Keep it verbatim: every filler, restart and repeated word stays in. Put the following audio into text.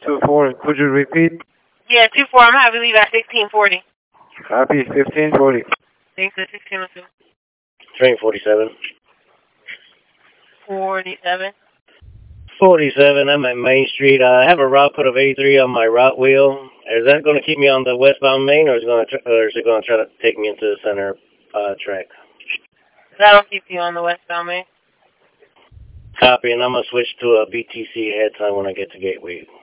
two four, could you repeat? Yeah, two four. I'm having leave at sixteen forty. Copy, fifteen forty. Thanks at sixteen oh two. Train forty-seven. forty-seven. forty-seven, I'm at Main Street. I have a route put of eighty-three on my route wheel. Is that going to keep me on the westbound main, or is it going to, or is it going to try to take me into the center uh, track? That'll keep you on the westbound main. Copy, and I'm going to switch to a B T C head time when I get to Gateway.